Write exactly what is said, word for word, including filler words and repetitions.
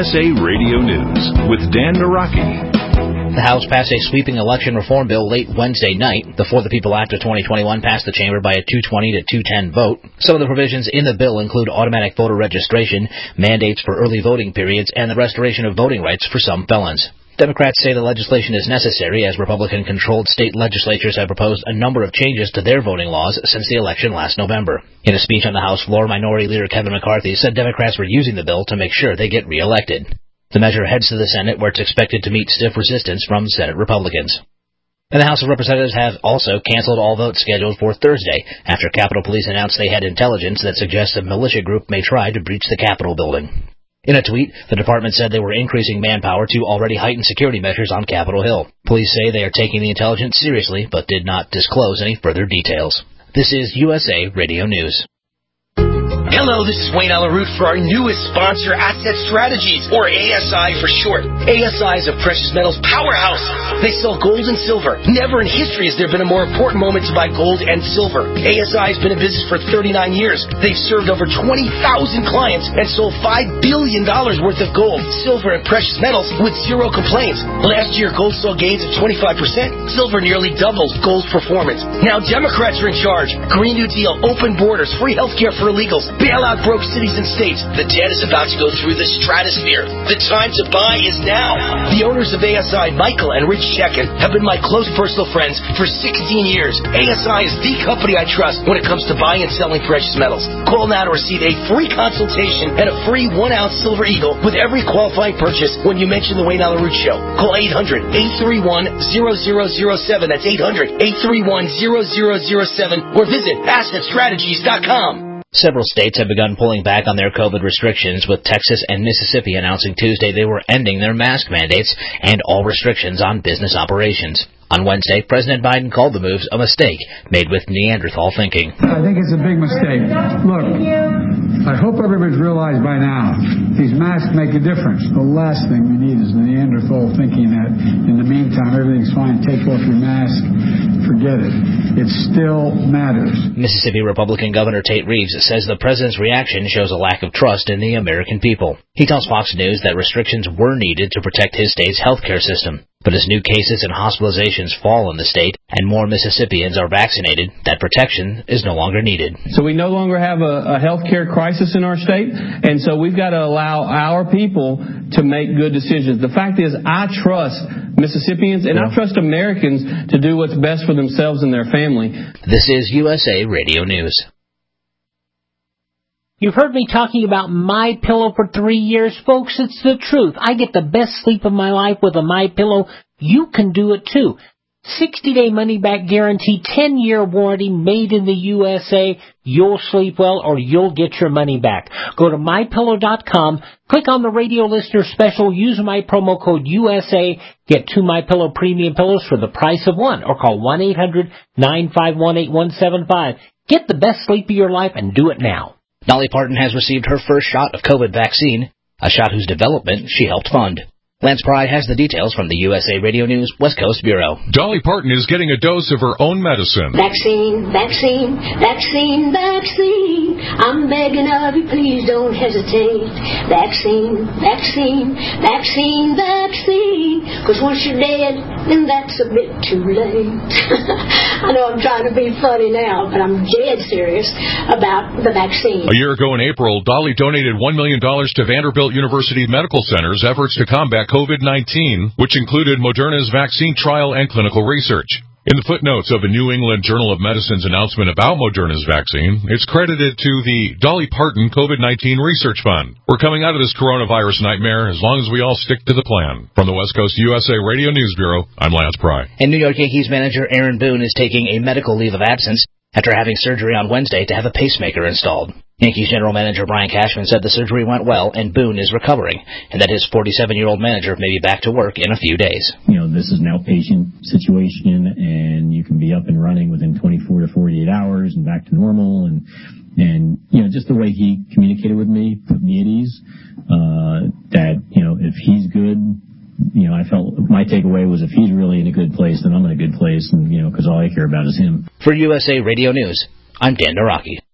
S A Radio News with Dan Naraki. The House passed a sweeping election reform bill late Wednesday night. The For the People Act of twenty twenty-one passed the chamber by a two twenty to two ten vote. Some of the provisions in the bill include automatic voter registration, mandates for early voting periods, and the restoration of voting rights for some felons. Democrats say the legislation is necessary as Republican-controlled state legislatures have proposed a number of changes to their voting laws since the election last November. In a speech on the House floor, Minority Leader Kevin McCarthy said Democrats were using the bill to make sure they get reelected. The measure heads to the Senate, where it's expected to meet stiff resistance from Senate Republicans. And the House of Representatives have also canceled all votes scheduled for Thursday after Capitol Police announced they had intelligence that suggests a militia group may try to breach the Capitol building. In a tweet, the department said they were increasing manpower to already heightened security measures on Capitol Hill. Police say they are taking the intelligence seriously, but did not disclose any further details. This is U S A Radio News. Hello, this is Wayne Alaroot for our newest sponsor, Asset Strategies, or A S I for short. A S I is a precious metals powerhouse. They sell gold and silver. Never in history has there been a more important moment to buy gold and silver. A S I has been in business for thirty-nine years. They've served over twenty thousand clients and sold five billion dollars worth of gold, silver, and precious metals with zero complaints. Last year, gold saw gains of twenty-five percent. Silver nearly doubled gold's performance. Now Democrats are in charge. Green New Deal, open borders, free health care for illegals, bailout broke cities and states. The debt is about to go through the stratosphere. The time to buy is now. The owners of A S I, Michael and Rich Shekin, have been my close personal friends for sixteen years. A S I is the company I trust when it comes to buying and selling precious metals. Call now to receive a free consultation and a free one-ounce Silver Eagle with every qualifying purchase when you mention the Wayne Alaroot Show. Call eight hundred, eight three one, zero zero zero seven. That's eight hundred, eight three one, zero zero zero seven. Or visit asset strategies dot com. Several states have begun pulling back on their COVID restrictions, with Texas and Mississippi announcing Tuesday they were ending their mask mandates and all restrictions on business operations. On Wednesday, President Biden called the moves a mistake made with Neanderthal thinking. I think it's a big mistake. Look, I hope everybody's realized by now these masks make a difference. The last thing we need is Neanderthal thinking that in the meantime everything's fine, take off your mask, forget it. It still matters. Mississippi Republican Governor Tate Reeves says the president's reaction shows a lack of trust in the American people. He tells Fox News that restrictions were needed to protect his state's health care system. But as new cases and hospitalizations fall in the state and more Mississippians are vaccinated, that protection is no longer needed. So we no longer have a, a health care crisis in our state, and so we've got to allow our people to make good decisions. The fact is, I trust Mississippians and I trust Americans to do what's best for themselves and their family. This is U S A Radio News. You've heard me talking about MyPillow for three years, folks. It's the truth. I get the best sleep of my life with a MyPillow. You can do it too. sixty-day money-back guarantee, ten-year warranty, made in the U S A. You'll sleep well or you'll get your money back. Go to my pillow dot com, click on the radio listener special, use my promo code U S A, get two MyPillow premium pillows for the price of one, or call one eight hundred, nine five one, eight one seven five. Get the best sleep of your life and do it now. Dolly Parton has received her first shot of COVID vaccine, a shot whose development she helped fund. Lance Pry has the details from the U S A Radio News West Coast Bureau. Dolly Parton is getting a dose of her own medicine. Vaccine, vaccine, vaccine, vaccine. I'm begging of you, please don't hesitate. Vaccine, vaccine, vaccine, vaccine. Because once you're dead, then that's a bit too late. I know I'm trying to be funny now, but I'm dead serious about the vaccine. A year ago in April, Dolly donated one million dollars to Vanderbilt University Medical Center's efforts to combat COVID nineteen, which included Moderna's vaccine trial and clinical research. In the footnotes of the New England Journal of Medicine's announcement about Moderna's vaccine, it's credited to the Dolly Parton COVID nineteen Research Fund. We're coming out of this coronavirus nightmare as long as we all stick to the plan. From the West Coast U S A Radio News Bureau, I'm Lance Pry. And New York Yankees manager Aaron Boone is taking a medical leave of absence after having surgery on Wednesday to have a pacemaker installed. Yankees general manager Brian Cashman said the surgery went well and Boone is recovering, and that his forty-seven-year-old manager may be back to work in a few days. You know, this is an outpatient situation, and you can be up and running within twenty-four to forty-eight hours and back to normal. And, and you know, just the way he communicated with me put me at ease, uh, that, you know, if he's good, you know, I felt my takeaway was if he's really in a good place, then I'm in a good place, and, you know, because all I care about is him. For U S A Radio News, I'm Dan Naraki.